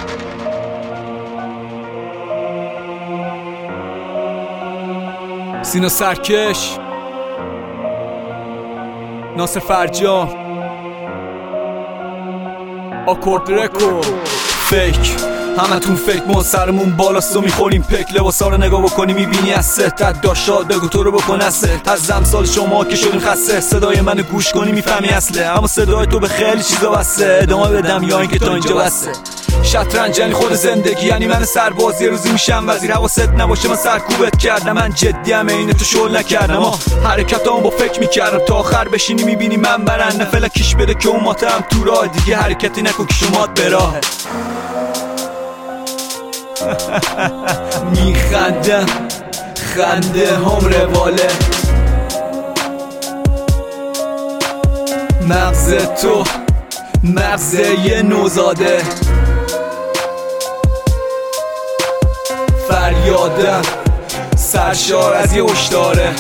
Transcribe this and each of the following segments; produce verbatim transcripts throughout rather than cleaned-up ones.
سینا سرکش، ناصر فرجام، آکورد رکورد. فیک همتون فیک، ما سرمون بالاست و میخوریم پک. لباسا رو نگاه بکنی میبینی از ست داشاد بگو تو رو بکن از ست. از امثال شما که شدیم خسته، صدای منو گوش کنی میفهمی اصله، اما صدای تو به خیلی چیزا بسته. ادامه بدم یا اینکه تا اینجا بسته. شطرنج یعنی خود زندگی، یعنی من سرباز یه روزی میشم وزیر. حواست نباشه من سرکوبت کردم، من جدیم این تو شل نکردم. حرکتام با فکر میکردم تا آخر بشینی میبینی من برنده. فلکیش بده که اون ماتم تو راه دیگه، حرکتی نکن که شمات براه. میخندم خنده هم رواله، مغز تو مغز یه نوزاده. فریادم سرشار از یه هشداره،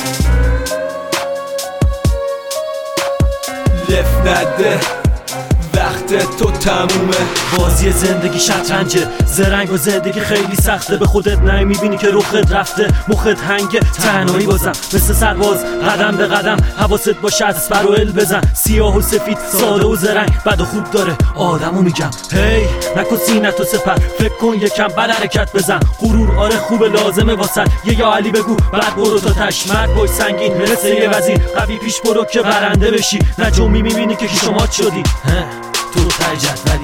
لف نده وقت تو تمومه. بازی زندگی شطرنجه، زرنگ و زندگی خیلی سخته. به خودت نمیبینی که رخت رفته، مخت هنگه. تنهایی بازم مثل سرباز قدم به قدم، حواست باشه از پر و ال بزن. سیاه و سفید، ساده و زرنگ، بد و خوب داره آدمو میگم. هی نکن سینتو سپر، فکر کن یکم بد حرکت بزن. غرور آره خوبه لازمه واسه یه یا علی بگو بعد برو تا تش. مرد باش سنگین مثل یه وزیر، قوی پیش برو که برنده بشی. نجومی میبینی که شما شدی تو رو تجدولی.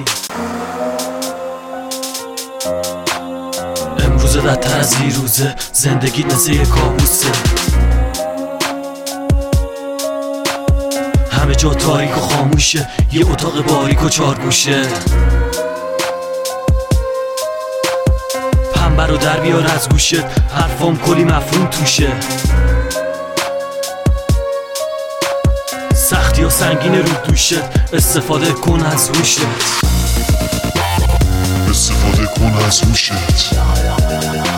امروز بدتر از دیروزه، زندگی مثل یه کابوسه. همه جا تاریک و خاموشه، یه اتاق باریک و چارگوشه. پنبه رو در بیار از گوشت، حرفام کلی مفهوم توشه. سختی و سنگین رو دوشت، استفاده کن از هوشت. استفاده کن از هوشت.